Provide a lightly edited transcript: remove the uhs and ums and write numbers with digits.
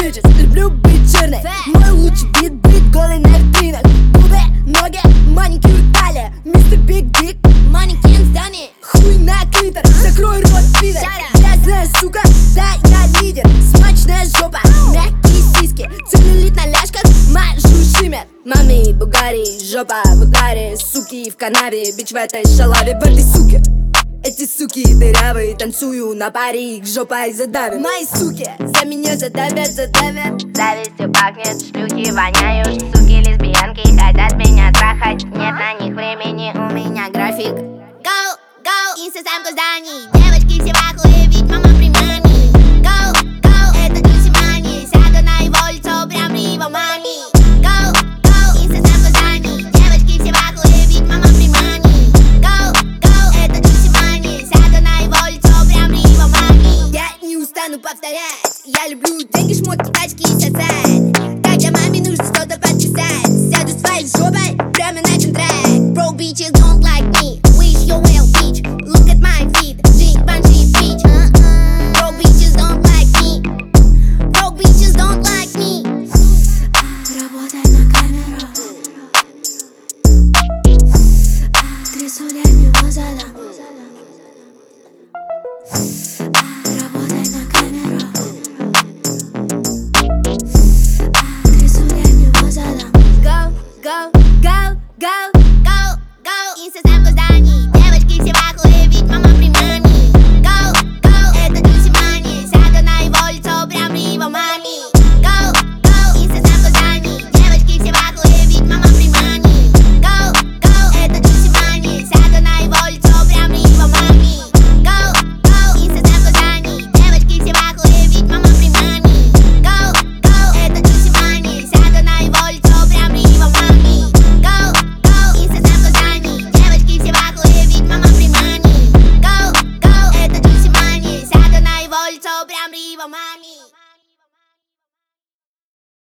bitches, люблю быть черной. Мой лучший бит голый на витринах. Губы, ноги, маникюр, талия. Мистер Биг Дик, манекен Дани. Хуй на клитор, закрой рот, пидор. Грязная сука, да я лидер. Смачная жопа, мягкие сиськи. Целлюлит на ляжках, мажу шимер. Мами, Бугари, жопа в ударе. Суки в канаве, бич в этой шалаве, в этой суке. Эти суки дырявые, танцую на паре, их жопой задавят. Мои суки за меня задавят. Завистью пахнет, шлюхи воняют. Суки лесбиянки хотят меня трахать. Нет на них времени, у меня график. Go, go, инстасамку зданий. Девочки все в ахуе, ведь мама при маме. Go, go, это Джуси Мани. Сяду на его лицо, прям при его маме. Go, go, инстасамку зданий. Девочки все в ахуе, ведь мама при маме. Go, go, это Джуси Мани. Сяду на его лицо, прям при его маме. Я не устану повторять. Я люблю деньги, шмотки, тачки и сосать. Когда маме нужно что-то подписать, сяду своей жопой прямо на один трек. Bro, bitches don't like me. Wish you well, bitch. Look at my feet. Drink Banshee, bitch. Bro, bitches don't like me. Bro, bitches don't like me. Работай на камеру. Трясу я его задам.